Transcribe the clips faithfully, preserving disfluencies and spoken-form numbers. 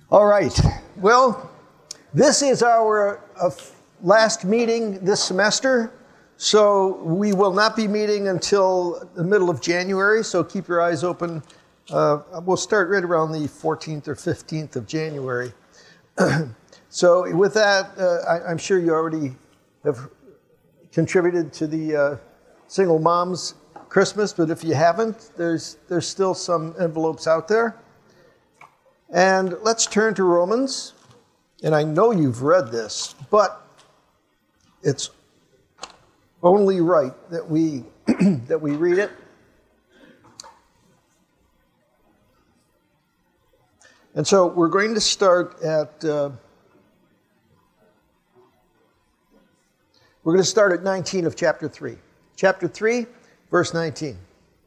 All right. Well, this is our uh, last meeting this semester, so we will not be meeting until the middle of January, so keep your eyes open. Uh, we'll start right around the fourteenth or fifteenth of January. So with that, uh, I, I'm sure you already have contributed to the uh, Single Moms Christmas, but if you haven't, there's there's still some envelopes out there. And let's turn to Romans. And I know you've read this, but it's only right that we that we read it. And so we're going to start at uh, we're going to start at nineteen of chapter three. Chapter three, verse nineteen.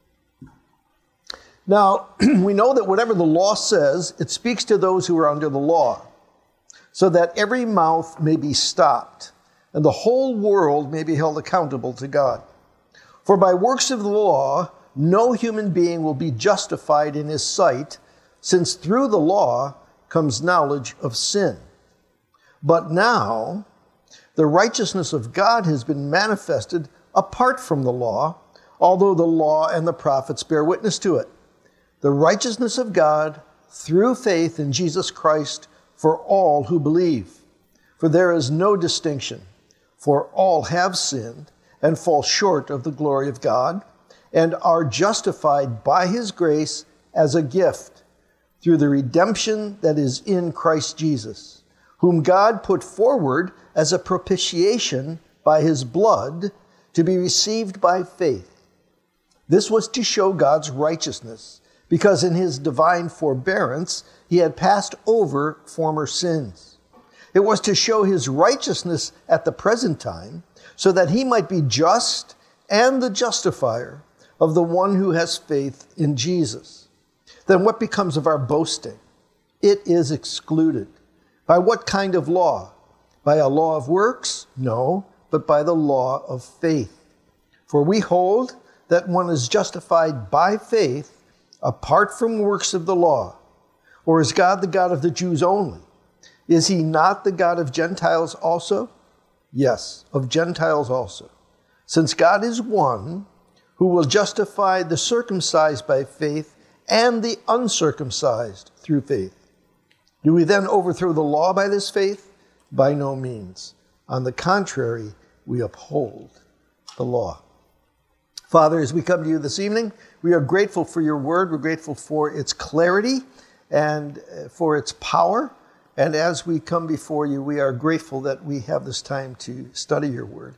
Now, we know that whatever the law says, it speaks to those who are under the law, so that every mouth may be stopped, and the whole world may be held accountable to God. For by works of the law, no human being will be justified in his sight, since through the law comes knowledge of sin. But now, the righteousness of God has been manifested apart from the law, although the law and the prophets bear witness to it. The righteousness of God through faith in Jesus Christ for all who believe. For there is no distinction, for all have sinned and fall short of the glory of God, and are justified by his grace as a gift through the redemption that is in Christ Jesus, whom God put forward as a propitiation by his blood to be received by faith. This was to show God's righteousness, because in his divine forbearance, he had passed over former sins. It was to show his righteousness at the present time, so that he might be just and the justifier of the one who has faith in Jesus. Then what becomes of our boasting? It is excluded. By what kind of law? By a law of works? No, but by the law of faith. For we hold that one is justified by faith apart from works of the law. Or is God the God of the Jews only? Is he not the God of Gentiles also? Yes, of Gentiles also. Since God is one who will justify the circumcised by faith and the uncircumcised through faith. Do we then overthrow the law by this faith? By no means. On the contrary, we uphold the law. Father, as we come to you this evening, we are grateful for your word. We're grateful for its clarity and for its power. And as we come before you, we are grateful that we have this time to study your word.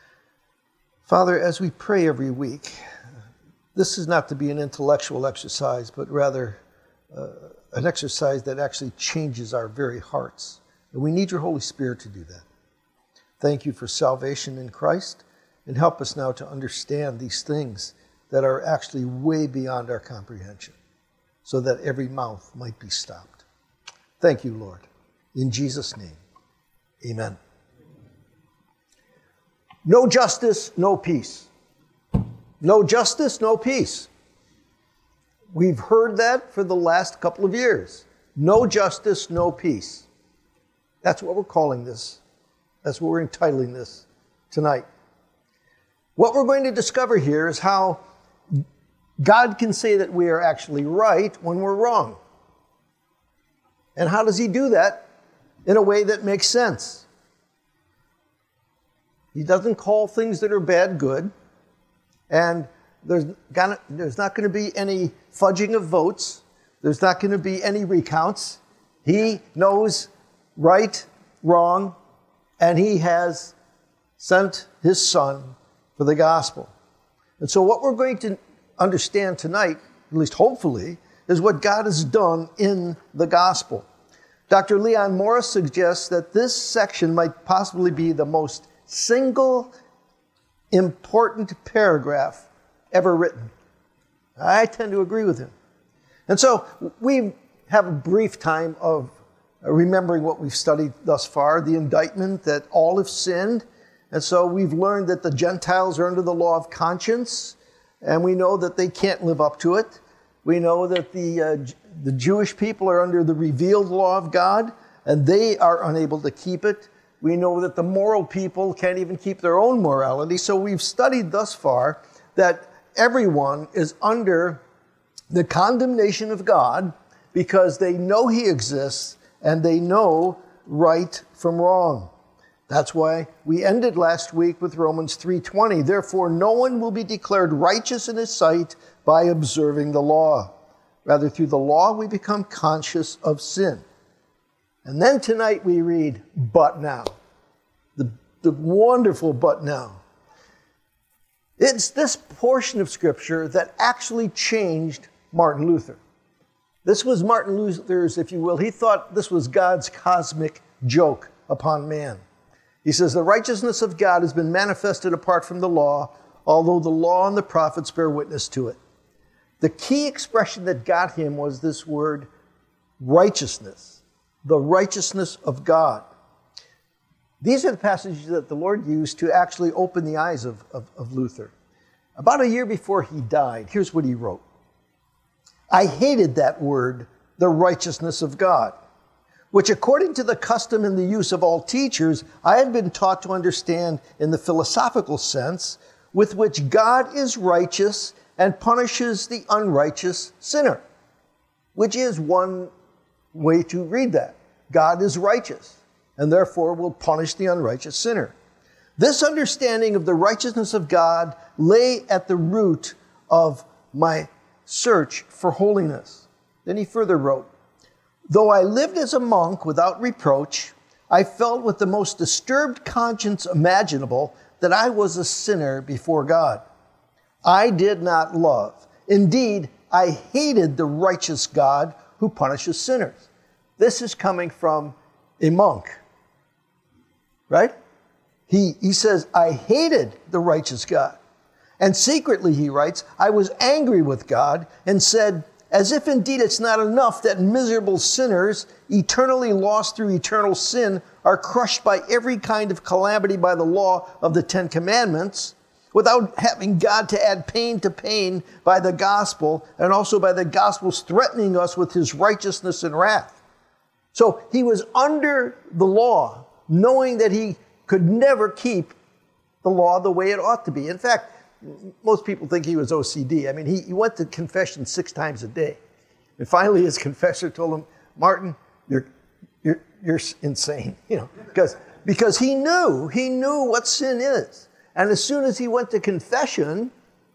Father, as we pray every week, this is not to be an intellectual exercise, but rather uh, an exercise that actually changes our very hearts. And we need your Holy Spirit to do that. Thank you for salvation in Christ, and help us now to understand these things that are actually way beyond our comprehension, so that every mouth might be stopped. Thank you, Lord. In Jesus' name, amen. No justice, no peace. No justice, no peace. We've heard that for the last couple of years. No justice, no peace. That's what we're calling this. That's what we're entitling this tonight. What we're going to discover here is how God can say that we are actually right when we're wrong. And how does he do that in a way that makes sense? He doesn't call things that are bad good. And there's, gonna, there's not going to be any fudging of votes. There's not going to be any recounts. He knows right, wrong, and he has sent his son for the gospel. And so what we're going to understand tonight, at least hopefully, is what God has done in the gospel. Doctor Leon Morris suggests that this section might possibly be the most single important paragraph ever written. I tend to agree with him. And so we have a brief time of remembering what we've studied thus far, the indictment that all have sinned. And so we've learned that the Gentiles are under the law of conscience, and we know that they can't live up to it. We know that the uh, the Jewish people are under the revealed law of God, and they are unable to keep it. We know that the moral people can't even keep their own morality. So we've studied thus far that everyone is under the condemnation of God because they know he exists and they know right from wrong. That's why we ended last week with Romans three twenty. Therefore, no one will be declared righteous in his sight by observing the law. Rather, through the law, we become conscious of sin. And then tonight we read, but now. The, the wonderful but now. It's this portion of Scripture that actually changed Martin Luther. This was Martin Luther's, if you will. He thought this was God's cosmic joke upon man. He says, the righteousness of God has been manifested apart from the law, although the law and the prophets bear witness to it. The key expression that got him was this word, righteousness, the righteousness of God. These are the passages that the Lord used to actually open the eyes of, of, of Luther. About a year before he died, here's what he wrote. I hated that word, the righteousness of God, which according to the custom and the use of all teachers, I had been taught to understand in the philosophical sense with which God is righteous and punishes the unrighteous sinner, which is one way to read that. God is righteous and therefore will punish the unrighteous sinner. This understanding of the righteousness of God lay at the root of my search for holiness. Then he further wrote, though I lived as a monk without reproach, I felt with the most disturbed conscience imaginable that I was a sinner before God. I did not love. Indeed, I hated the righteous God who punishes sinners. This is coming from a monk, right? He, he says, I hated the righteous God. And secretly, he writes, I was angry with God and said, as if indeed it's not enough that miserable sinners, eternally lost through eternal sin, are crushed by every kind of calamity by the law of the Ten Commandments, without having God to add pain to pain by the gospel, and also by the gospel's threatening us with his righteousness and wrath. So he was under the law, knowing that he could never keep the law the way it ought to be. In fact, most people think he was O C D. I mean, he, he went to confession six times a day. And finally, his confessor told him, Martin, you're, you're, you're insane. You know, because, because he knew, he knew what sin is. And as soon as he went to confession,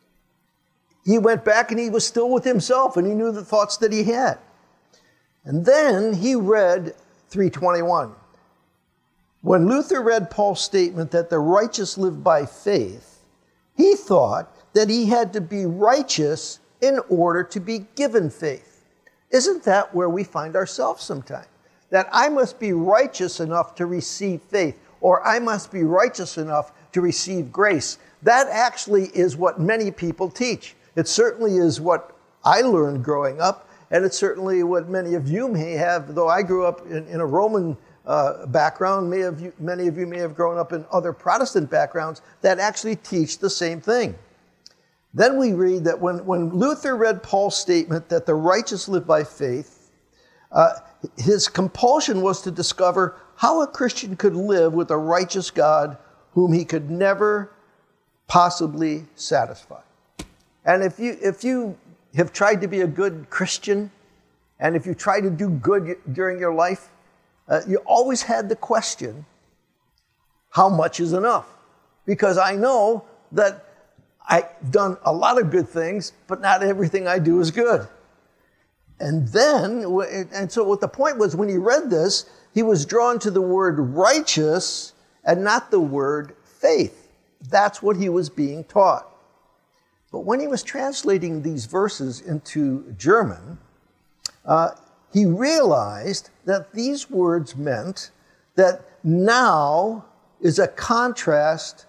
he went back and he was still with himself and he knew the thoughts that he had. And then he read three twenty-one. When Luther read Paul's statement that the righteous live by faith, he thought that he had to be righteous in order to be given faith. Isn't that where we find ourselves sometimes? That I must be righteous enough to receive faith, or I must be righteous enough to receive grace. That actually is what many people teach. It certainly is what I learned growing up, and it's certainly what many of you may have, though I grew up in, in a Roman uh, background, may have you, many of you may have grown up in other Protestant backgrounds that actually teach the same thing. Then we read that when, when Luther read Paul's statement that the righteous live by faith, uh, his compulsion was to discover how a Christian could live with a righteous God whom he could never possibly satisfy. And if you if you have tried to be a good Christian, and if you try to do good during your life, uh, you always had the question, how much is enough? Because I know that I've done a lot of good things, but not everything I do is good. And then, and so what the point was, when he read this, he was drawn to the word righteous and not the word faith. That's what he was being taught. But when he was translating these verses into German, uh, he realized that these words meant that now is a contrast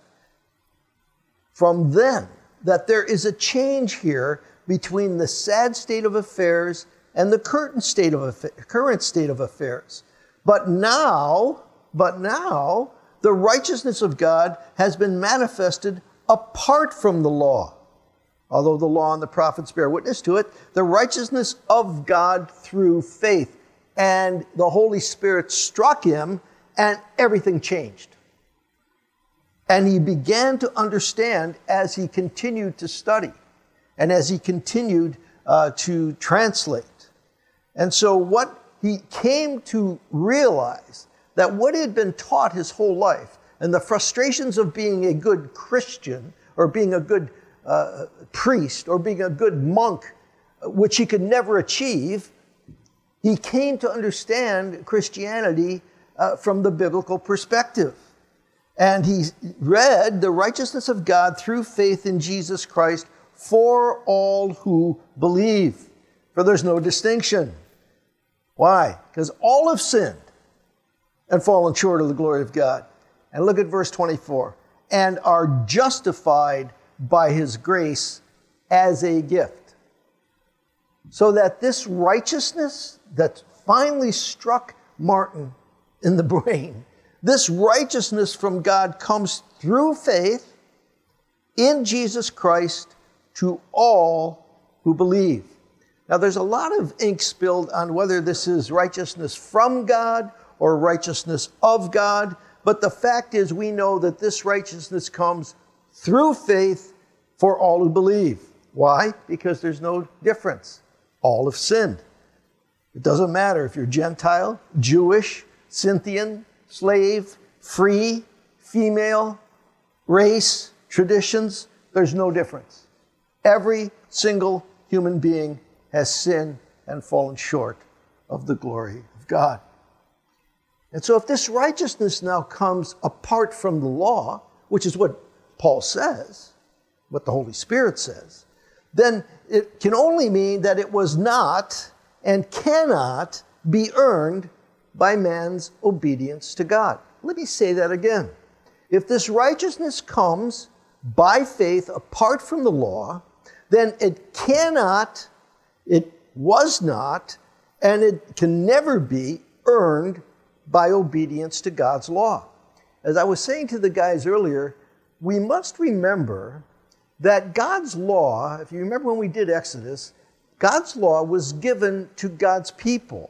from then, that there is a change here between the sad state of affairs and the current state of affa- current state of affairs. But now, but now, the righteousness of God has been manifested apart from the law. although the law and the prophets bear witness to it, the righteousness of God through faith. And the Holy Spirit struck him, and everything changed. And he began to understand as he continued to study and as he continued uh, to translate. And so what he came to realize, that what he had been taught his whole life and the frustrations of being a good Christian or being a good uh, priest or being a good monk, which he could never achieve, he came to understand Christianity uh, from the biblical perspective. And he read the righteousness of God through faith in Jesus Christ for all who believe. For there's no distinction. Why? Because all have sinned and fallen short of the glory of God. And look at verse twenty-four. And are justified by his grace as a gift. So that this righteousness that finally struck Martin in the brain, this righteousness from God comes through faith in Jesus Christ to all who believe. Now, there's a lot of ink spilled on whether this is righteousness from God or righteousness of God, but the fact is we know that this righteousness comes through faith for all who believe. Why? Because there's no difference. All have sinned. It doesn't matter if you're Gentile, Jewish, Scythian, slave, free, female, race, traditions, there's no difference. Every single human being has sinned and fallen short of the glory of God. And so if this righteousness now comes apart from the law, which is what Paul says, what the Holy Spirit says, then it can only mean that it was not and cannot be earned by man's obedience to God. Let me say that again. If this righteousness comes by faith apart from the law, then it cannot, it was not, and it can never be earned by obedience to God's law. As I was saying to the guys earlier, we must remember that God's law, if you remember when we did Exodus, God's law was given to God's people.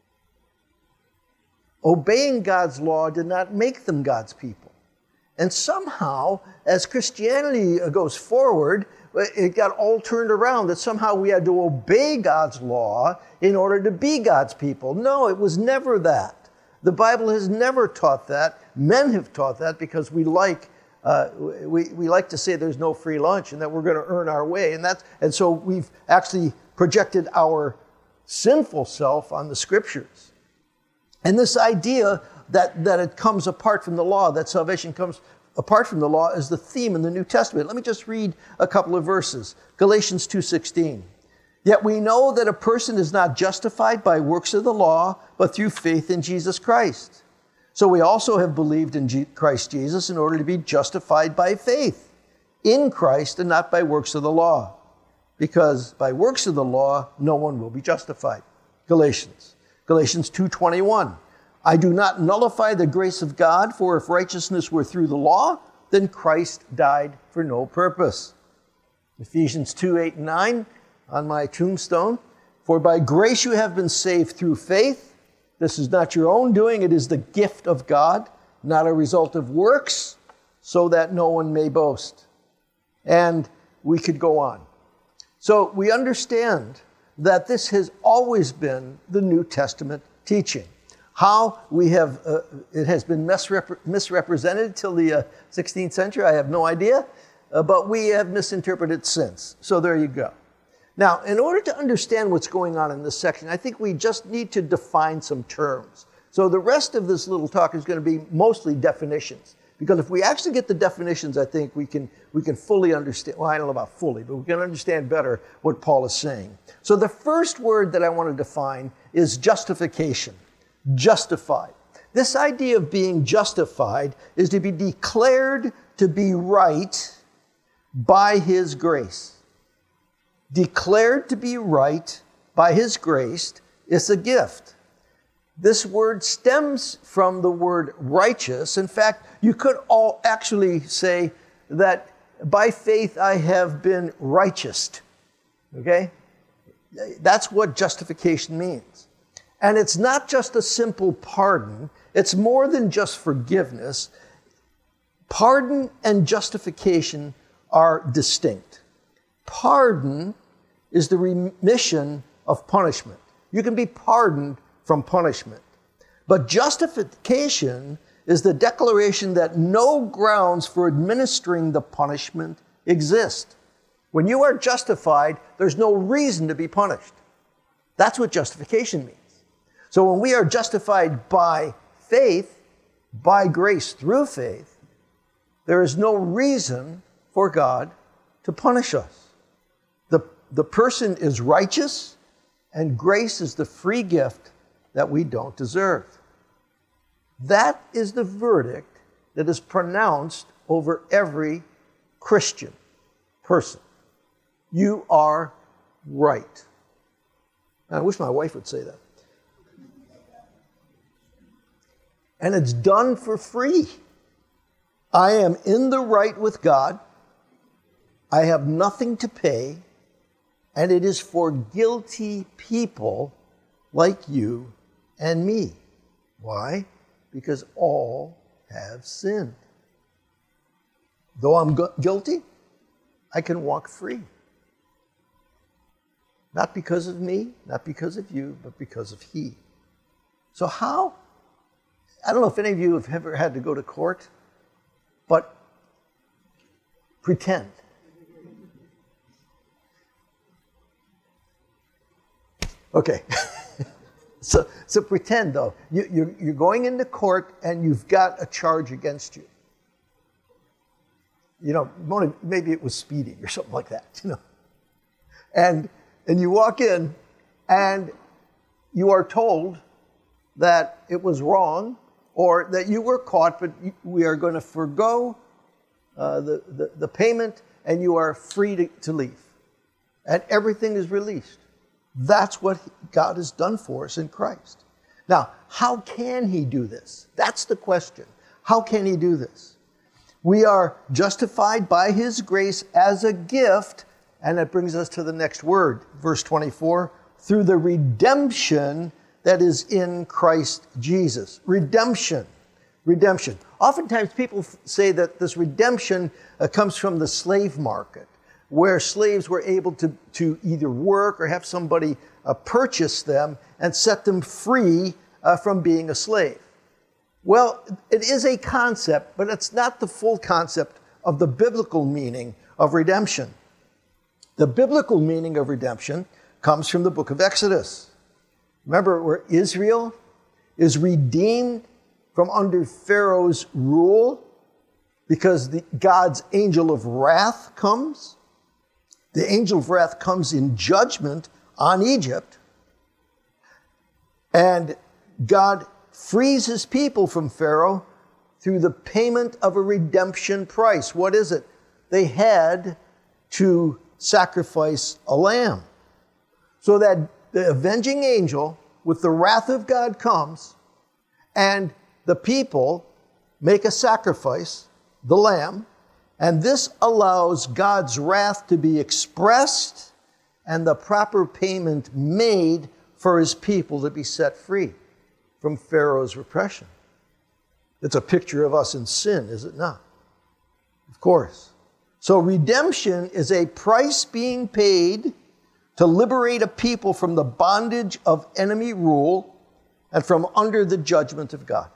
Obeying God's law did not make them God's people. And somehow, as Christianity goes forward, it got all turned around that somehow we had to obey God's law in order to be God's people. No, it was never that. The Bible has never taught that. Men have taught that because we like uh, we, we like to say there's no free lunch and that we're going to earn our way. And that's, and so we've actually projected our sinful self on the Scriptures. And this idea that, that it comes apart from the law, that salvation comes apart from the law, is the theme in the New Testament. Let me just read a couple of verses. Galatians two sixteen. Yet we know that a person is not justified by works of the law, but through faith in Jesus Christ. So we also have believed in G- Christ Jesus in order to be justified by faith in Christ and not by works of the law. Because by works of the law, no one will be justified. Galatians. Galatians two twenty-one. I do not nullify the grace of God, for if righteousness were through the law, then Christ died for no purpose. Ephesians two eight and nine on my tombstone. For by grace you have been saved through faith. This is not your own doing, it is the gift of God, not a result of works, so that no one may boast. And we could go on. So we understand that this has always been the New Testament teaching. How we have, uh, it has been misrepre- misrepresented till the uh, sixteenth century, I have no idea, uh, but we have misinterpreted since. So there you go. Now, in order to understand what's going on in this section, I think we just need to define some terms. So the rest of this little talk is going to be mostly definitions. Because if we actually get the definitions, I think we can we can fully understand, well, I don't know about fully, but we can understand better what Paul is saying. So the first word that I want to define is justification. Justified. This idea of being justified is to be declared to be right by His grace. Declared to be right by His grace is a gift. This word stems from the word righteous. In fact, you could all actually say that by faith I have been righteous. Okay? That's what justification means. And it's not just a simple pardon. It's more than just forgiveness. Pardon and justification are distinct. Pardon is the remission of punishment. You can be pardoned from punishment. But justification is the declaration that no grounds for administering the punishment exist. When you are justified, there's no reason to be punished. That's what justification means. So when we are justified by faith, by grace through faith, there is no reason for God to punish us. The, the person is righteous, and grace is the free gift that we don't deserve. That is the verdict that is pronounced over every Christian person. You are right. And I wish my wife would say that. And it's done for free. I am in the right with God. I have nothing to pay. And it is for guilty people like you and me. Why? Because all have sinned. Though I'm gu- guilty, I can walk free. Not because of me, not because of you, but because of He. So how? I don't know if any of you have ever had to go to court, but pretend. Okay. so, so pretend, though. You, you're, you're going into court and you've got a charge against you. You know, maybe it was speeding or something like that, you know. And, and you walk in and you are told that it was wrong or that you were caught, but we are going to forego uh, the, the, the payment and you are free to, to leave. And everything is released. That's what God has done for us in Christ. Now, how can He do this? That's the question. How can He do this? We are justified by His grace as a gift, and that brings us to the next word, verse twenty-four, through the redemption that is in Christ Jesus. Redemption. Redemption. Oftentimes people say that this redemption uh, comes from the slave market, where slaves were able to, to either work or have somebody uh, purchase them and set them free uh, from being a slave. Well, it is a concept, but it's not the full concept of the biblical meaning of redemption. The biblical meaning of redemption comes from the book of Exodus. Remember where Israel is redeemed from under Pharaoh's rule because the, God's angel of wrath comes? The angel of wrath comes in judgment on Egypt, and God frees His people from Pharaoh through the payment of a redemption price. What is it? They had to sacrifice a lamb. So that the avenging angel with the wrath of God comes, and the people make a sacrifice, the lamb, and this allows God's wrath to be expressed and the proper payment made for His people to be set free from Pharaoh's repression. It's a picture of us in sin, is it not? Of course. So redemption is a price being paid to liberate a people from the bondage of enemy rule and from under the judgment of God.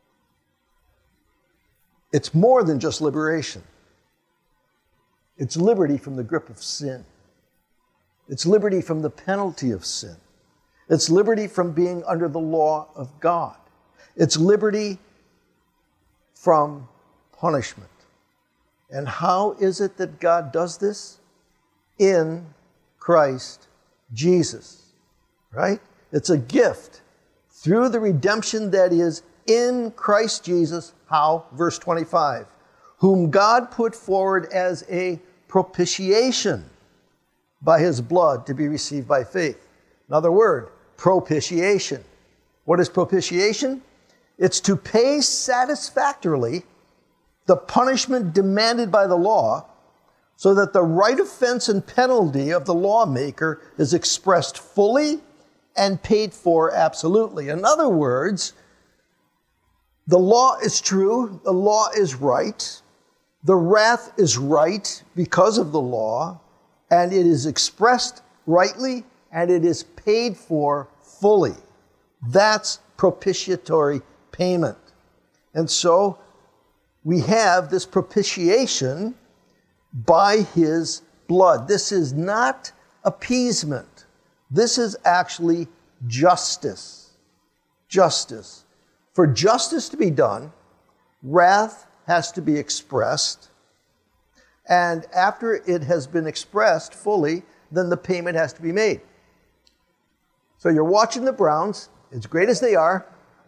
It's more than just liberation. It's liberty from the grip of sin. It's liberty from the penalty of sin. It's liberty from being under the law of God. It's liberty from punishment. And how is it that God does this? In Christ Jesus, right? It's a gift through the redemption that is in Christ Jesus. How? Verse twenty-five. Whom God put forward as a propitiation by His blood to be received by faith. Another word, propitiation. What is propitiation? It's to pay satisfactorily the punishment demanded by the law so that the right offense and penalty of the lawmaker is expressed fully and paid for absolutely. In other words, the law is true, the law is right, the wrath is right because of the law, and it is expressed rightly, and it is paid for fully. That's propitiatory payment. And so we have this propitiation by his blood. This is not appeasement. This is actually justice. Justice. For justice to be done, wrath has to be expressed. And after it has been expressed fully, then the payment has to be made. So you're watching the Browns, as great as they are,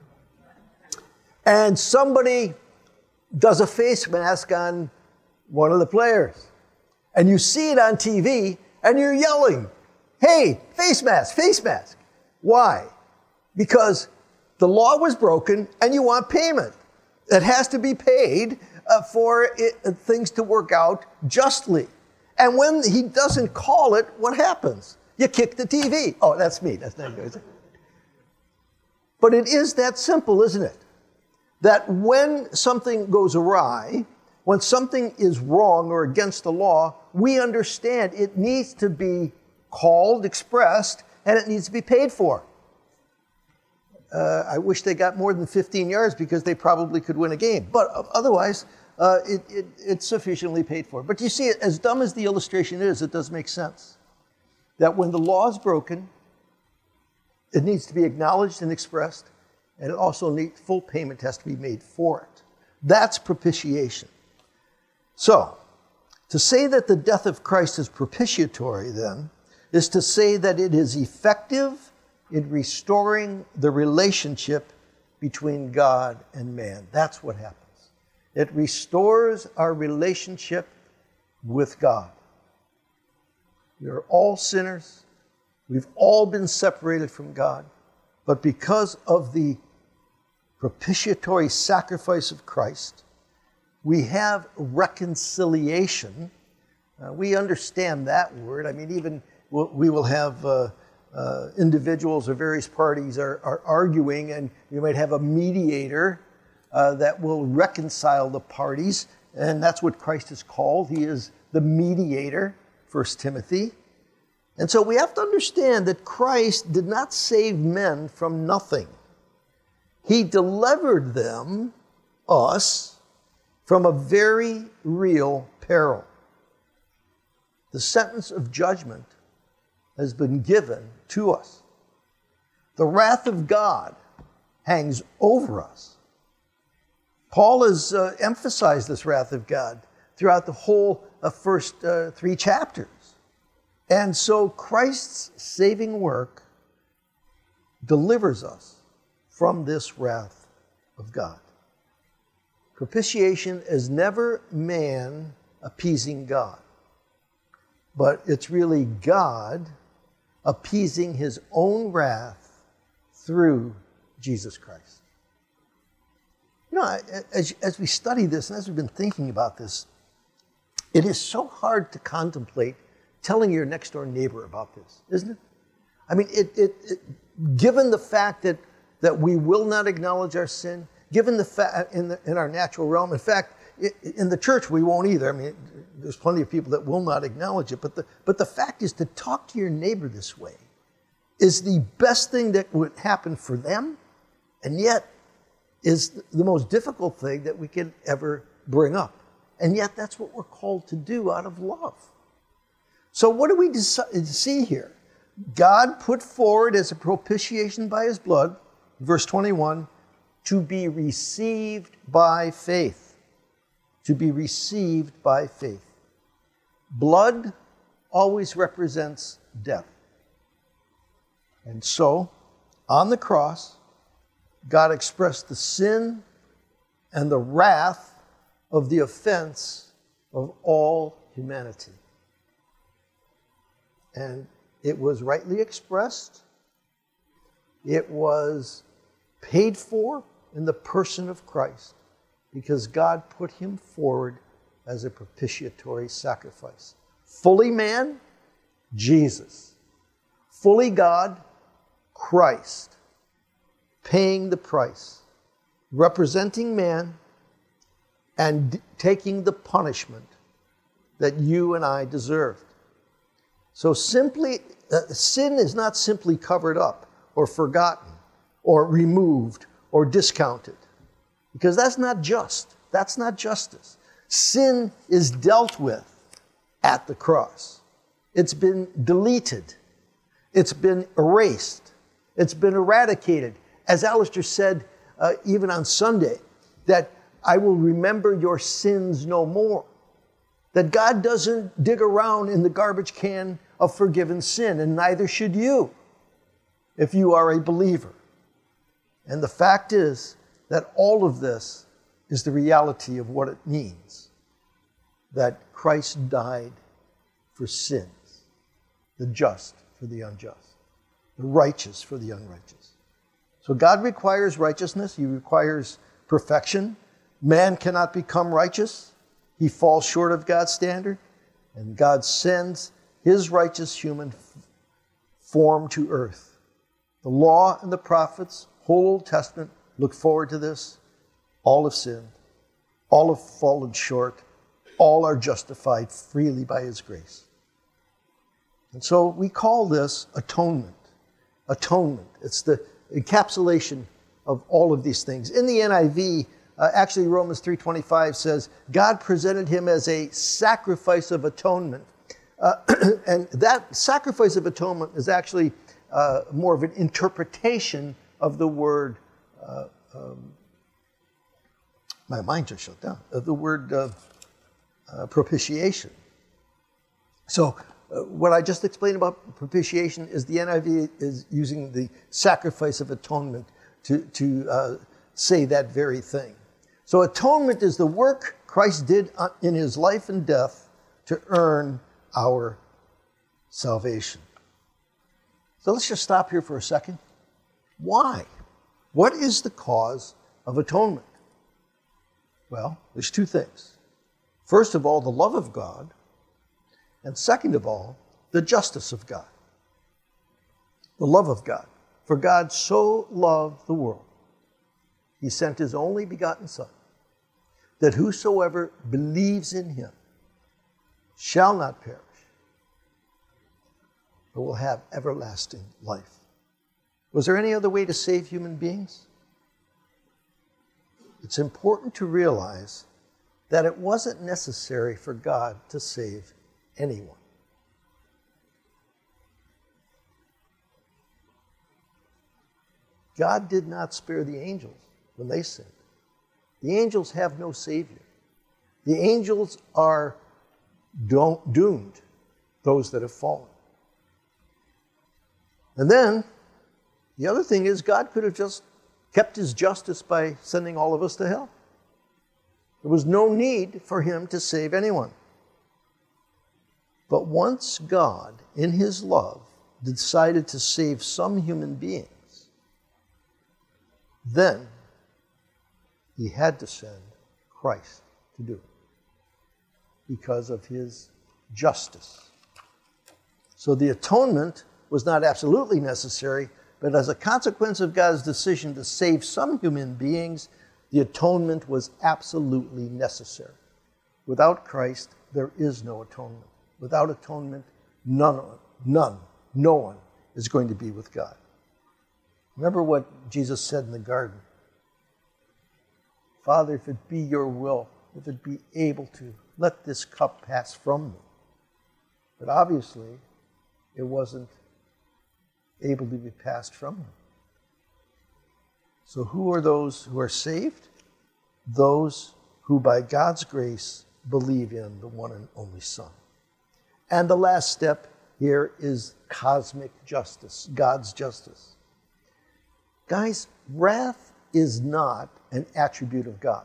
and somebody does a face mask on one of the players. And you see it on T V, and you're yelling, "Hey, face mask, face mask." Why? Because the law was broken, and you want payment. It has to be paid uh, for it, uh, things to work out justly. And when he doesn't call it, what happens? You kick the T V. Oh, that's me. That's not good. But it is that simple, isn't it? That when something goes awry, when something is wrong or against the law, we understand it needs to be called, expressed, and it needs to be paid for. Uh, I wish they got more than fifteen yards because they probably could win a game. But otherwise, uh, it, it, it's sufficiently paid for. But you see, as dumb as the illustration is, it does make sense. That when the law is broken, it needs to be acknowledged and expressed, and it also needs, full payment has to be made for it. That's propitiation. So, to say that the death of Christ is propitiatory, then, is to say that it is effective in restoring the relationship between God and man. That's what happens. It restores our relationship with God. We are all sinners. We've all been separated from God. But because of the propitiatory sacrifice of Christ, we have reconciliation. Uh, we understand that word. I mean, even we'll, we will have uh, uh, individuals or various parties are, are arguing, and you might have a mediator uh, that will reconcile the parties, and that's what Christ is called. He is the mediator, First Timothy. And so we have to understand that Christ did not save men from nothing. He delivered them, us, from a very real peril. The sentence of judgment has been given to us. The wrath of God hangs over us. Paul has uh, emphasized this wrath of God throughout the whole uh, first uh, three chapters. And so Christ's saving work delivers us from this wrath of God. Propitiation is never man appeasing God, but it's really God appeasing his own wrath through Jesus Christ. You know, as, as we study this and as we've been thinking about this, it is so hard to contemplate telling your next door neighbor about this, isn't it? I mean, it, it, it, given the fact that, that we will not acknowledge our sin, given the fact in, the, in our natural realm, in fact, it, in the church we won't either. I mean, there's plenty of people that will not acknowledge it, but the, but the fact is to talk to your neighbor this way is the best thing that would happen for them, and yet is the most difficult thing that we can ever bring up. And yet that's what we're called to do out of love. So what do we see here? God put forward as a propitiation by his blood, verse twenty-one, to be received by faith. To be received by faith. Blood always represents death. And so, on the cross, God expressed the sin and the wrath of the offense of all humanity. And it was rightly expressed. It was paid for in the person of Christ because God put him forward as a propitiatory sacrifice. Fully man, Jesus. Fully God, Christ. Paying the price, representing man, and d- taking the punishment that you and I deserved. So simply, uh, sin is not simply covered up or forgotten or removed or discounted, because that's not just. That's not justice. Sin is dealt with at the cross. It's been deleted. It's been erased. It's been eradicated. As Alistair said, uh, even on Sunday, that I will remember your sins no more. That God doesn't dig around in the garbage can of forgiven sin, and neither should you if you are a believer. And the fact is that all of this is the reality of what it means that Christ died for sins, the just for the unjust, the righteous for the unrighteous. So God requires righteousness. He requires perfection. Man cannot become righteous. He falls short of God's standard. And God sends his righteous human form to earth. The law and the prophets, whole Old Testament, look forward to this. All have sinned. All have fallen short. All are justified freely by his grace. And so we call this atonement. Atonement. It's the encapsulation of all of these things. In the N I V, uh, actually Romans three twenty-five says, God presented him as a sacrifice of atonement. Uh, and that sacrifice of atonement is actually uh, more of an interpretation of the word, uh, um, my mind just shut down, of the word uh, uh, propitiation. So uh, what I just explained about propitiation is the N I V is using the sacrifice of atonement to, to uh, say that very thing. So atonement is the work Christ did in his life and death to earn our salvation. So let's just stop here for a second. Why? What is the cause of atonement? Well, there's two things. First of all, the love of God, and second of all, the justice of God. The love of God. For God so loved the world, he sent his only begotten Son, that whosoever believes in him shall not perish, but will have everlasting life. Was there any other way to save human beings? It's important to realize that it wasn't necessary for God to save anyone. God did not spare the angels when they sinned. The angels have no savior. The angels are don't, doomed, those that have fallen. And then, the other thing is God could have just kept his justice by sending all of us to hell. There was no need for him to save anyone. But once God, in his love, decided to save some human beings, then he had to send Christ to do it because of his justice. So the atonement was not absolutely necessary, but as a consequence of God's decision to save some human beings, the atonement was absolutely necessary. Without Christ, there is no atonement. Without atonement, none, none, no one is going to be with God. Remember what Jesus said in the garden. Father, if it be your will, if it be able to, let this cup pass from me. But obviously, it wasn't able to be passed from him. So who are those who are saved? Those who by God's grace believe in the one and only Son. And the last step here is cosmic justice, God's justice. Guys, wrath is not an attribute of God.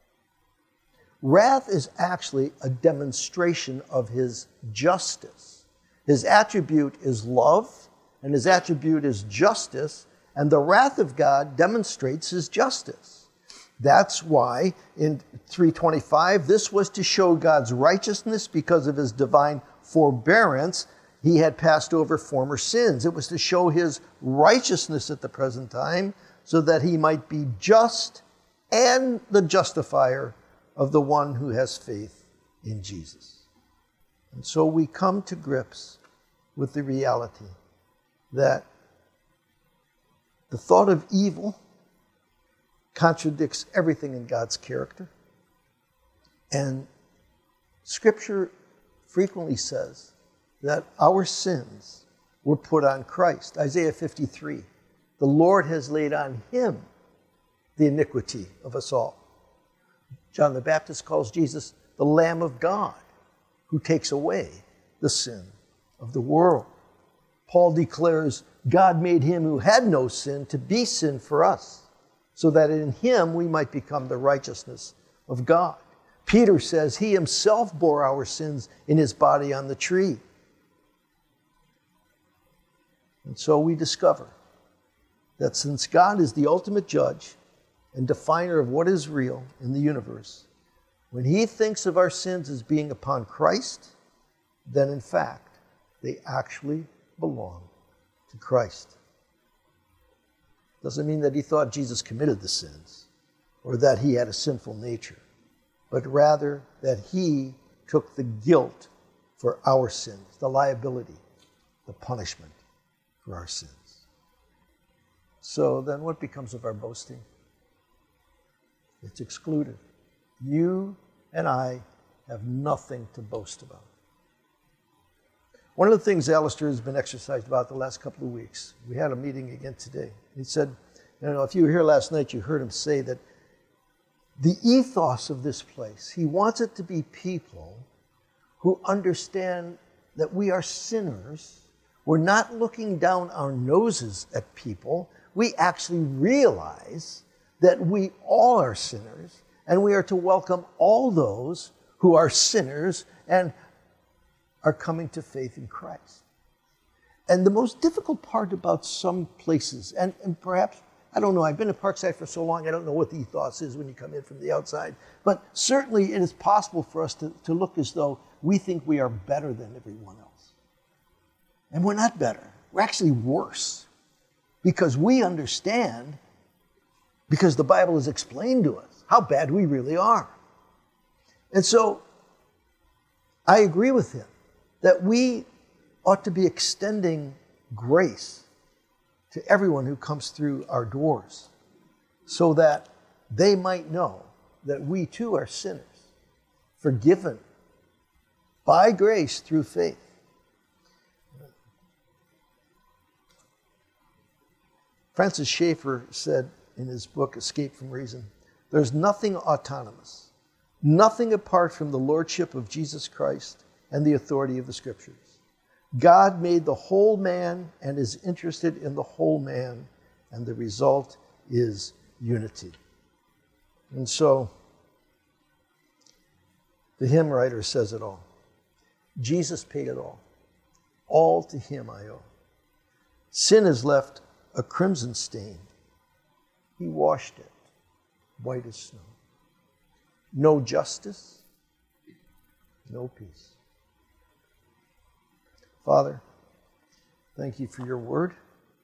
Wrath is actually a demonstration of his justice. His attribute is love, and his attribute is justice, and the wrath of God demonstrates his justice. That's why in three twenty-five, this was to show God's righteousness because of his divine forbearance. He had passed over former sins. It was to show his righteousness at the present time so that he might be just and the justifier of the one who has faith in Jesus. And so we come to grips with the reality that the thought of evil contradicts everything in God's character. And Scripture frequently says that our sins were put on Christ. Isaiah fifty-three, the Lord has laid on him the iniquity of us all. John the Baptist calls Jesus the Lamb of God who takes away the sin of the world. Paul declares God made him who had no sin to be sin for us, so that in him we might become the righteousness of God. Peter says he himself bore our sins in his body on the tree. And so we discover that since God is the ultimate judge and definer of what is real in the universe, when he thinks of our sins as being upon Christ, then in fact, they actually belong to Christ. Doesn't mean that he thought Jesus committed the sins or that he had a sinful nature, but rather that he took the guilt for our sins, the liability, the punishment for our sins. So then what becomes of our boasting? It's excluded. You and I have nothing to boast about. One of the things Alistair has been exercised about the last couple of weeks, we had a meeting again today. He said, you know, if you were here last night, you heard him say that the ethos of this place, he wants it to be people who understand that we are sinners. We're not looking down our noses at people. We actually realize that we all are sinners, and we are to welcome all those who are sinners and are coming to faith in Christ. And the most difficult part about some places, and, and perhaps, I don't know, I've been at Parkside for so long, I don't know what the ethos is when you come in from the outside, but certainly it is possible for us to, to look as though we think we are better than everyone else. And we're not better. We're actually worse, because we understand, because the Bible has explained to us how bad we really are. And so I agree with him that we ought to be extending grace to everyone who comes through our doors so that they might know that we too are sinners, forgiven by grace through faith. Francis Schaeffer said in his book, Escape from Reason, there's nothing autonomous, nothing apart from the lordship of Jesus Christ and the authority of the Scriptures. God made the whole man and is interested in the whole man, and the result is unity. And so, the hymn writer says it all. Jesus paid it all. All to him I owe. Sin has left a crimson stain. He washed it white as snow. No justice, no peace. Father, thank you for your word.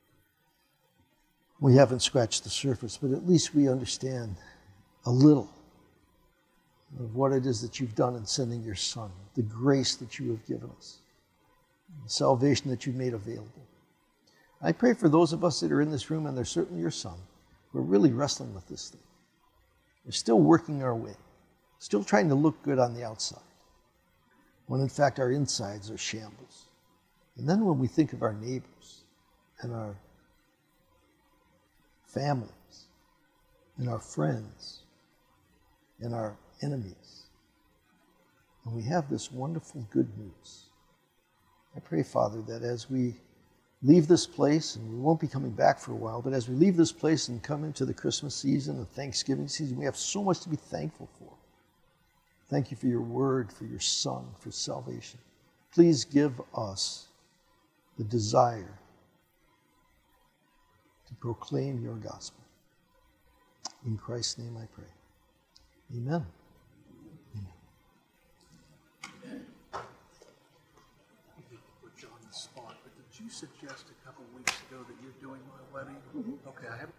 We haven't scratched the surface, but at least we understand a little of what it is that you've done in sending your Son, the grace that you have given us, the salvation that you've made available. I pray for those of us that are in this room, and they're certainly your son, who are really wrestling with this thing. We're still working our way, still trying to look good on the outside, when in fact our insides are shambles. And then when we think of our neighbors and our families and our friends and our enemies, and we have this wonderful good news, I pray, Father, that as we leave this place, and we won't be coming back for a while, but as we leave this place and come into the Christmas season, the Thanksgiving season, we have so much to be thankful for. Thank you for your word, for your Son, for salvation. Please give us the desire to proclaim your gospel. In Christ's name I pray. Amen. Amen. Put you on the spot, but did you suggest a couple weeks ago that you're doing my wedding? Mm-hmm. Okay, I have